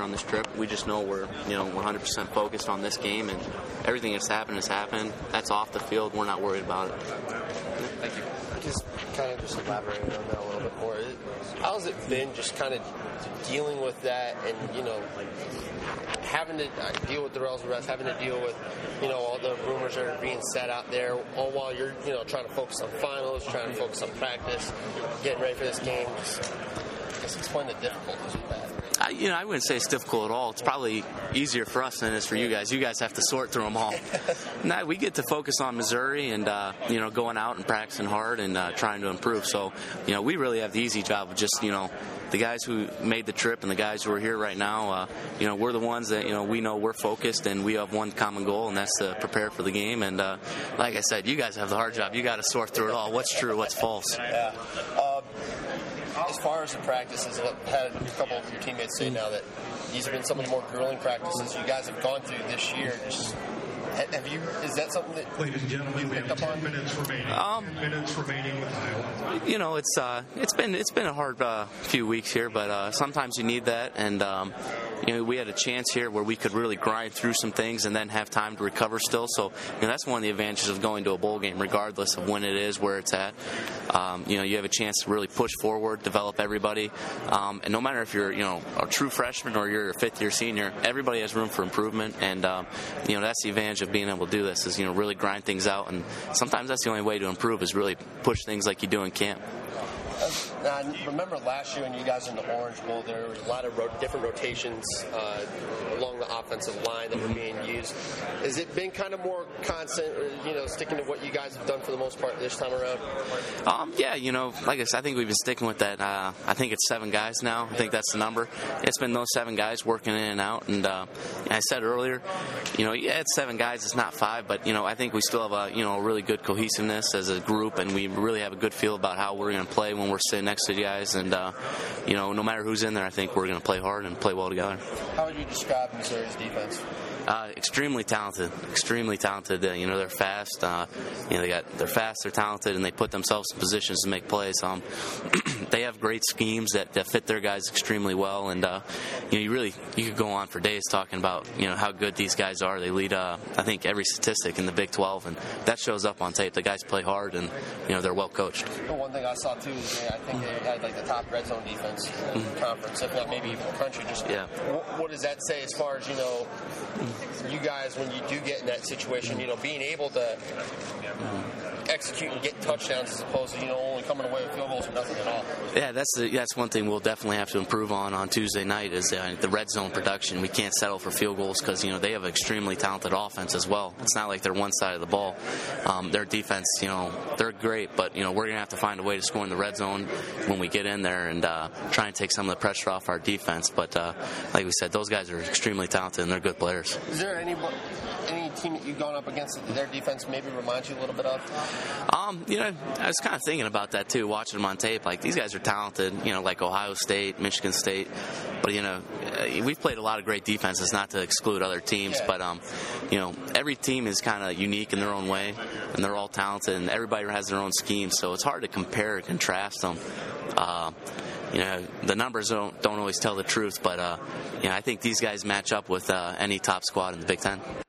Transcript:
on this trip. We just know we're 100% focused on this game, and everything that's happened has happened. That's off the field. We're not worried about it. Thank you. Just elaborating on that a little bit more. How's it been just kind of dealing with that and, having to deal with the Darrell's arrest, having to deal with, all the rumors that are being said out there, all while you're, trying to focus on finals, trying to focus on practice, getting ready for this game? Just explain the difficulties with that. I wouldn't say it's difficult at all. It's probably easier for us than it is for you guys. You guys have to sort through them all. No, we get to focus on Missouri and, going out and practicing hard and trying to improve. So, we really have the easy job of just, the guys who made the trip and the guys who are here right now, we're the ones that, we know we're focused and we have one common goal, and that's to prepare for the game. And like I said, you guys have the hard job. You got to sort through it all. What's true, what's false. Yeah. As far as the practices, I've had a couple of your teammates say now that these have been some of the more grueling practices you guys have gone through this year. Is that something that ladies and gentlemen, we have 10 minutes remaining. 10 minutes remaining with Iowa. It's been a hard few weeks here, but sometimes you need that, and we had a chance here where we could really grind through some things and then have time to recover still. So that's one of the advantages of going to a bowl game, regardless of when it is, where it's at. You have a chance to really push forward, develop everybody, and no matter if you're a true freshman or you're a fifth-year senior, everybody has room for improvement, and that's the advantage of being able to do this is really grind things out, and sometimes that's the only way to improve is really push things like you do in camp. I remember last year when you guys were in the Orange Bowl, there was a lot of different rotations along the offensive line that were being used. Has it been kind of more constant, or, sticking to what you guys have done for the most part this time around? Like I said, I think we've been sticking with that. I think it's 7 guys now. I think that's the number. It's been those 7 guys working in and out. And I said earlier, it's 7 guys. It's not 5, but I think we still have a really good cohesiveness as a group, and we really have a good feel about how we're going to play when we're sitting next to the guys. And no matter who's in there, I think we're going to play hard and play well together. How would you describe Missouri's defense? Extremely talented. They're fast. They're fast. They're talented, and they put themselves in positions to make plays. They have great schemes that fit their guys extremely well, and you could go on for days talking about how good these guys are. They lead I think every statistic in the Big 12, and that shows up on tape. The guys play hard, and they're well coached. One thing I saw too is I think they had the top red zone defense in the conference, if not maybe even the country. What does that say as far as you guys, when you do get in that situation, being able to execute and get touchdowns as opposed to only coming away with field goals or nothing at all? Yeah, that's one thing we'll definitely have to improve on Tuesday night is the red zone production. We can't settle for field goals because they have an extremely talented offense as well. It's not like they're one side of the ball. Their defense, they're great, but we're gonna have to find a way to score in the red zone when we get in there and try and take some of the pressure off our defense. But like we said, those guys are extremely talented and they're good players. Is there any team that you've gone up against that their defense maybe reminds you a little bit of? I was kind of thinking about that too, watching them on tape. Like, these guys are talented, like Ohio State, Michigan State. But, we've played a lot of great defenses, not to exclude other teams. Yeah. But, every team is kind of unique in their own way, and they're all talented, and everybody has their own scheme. So it's hard to compare and contrast them. The numbers don't always tell the truth, but I think these guys match up with any top squad in the Big Ten.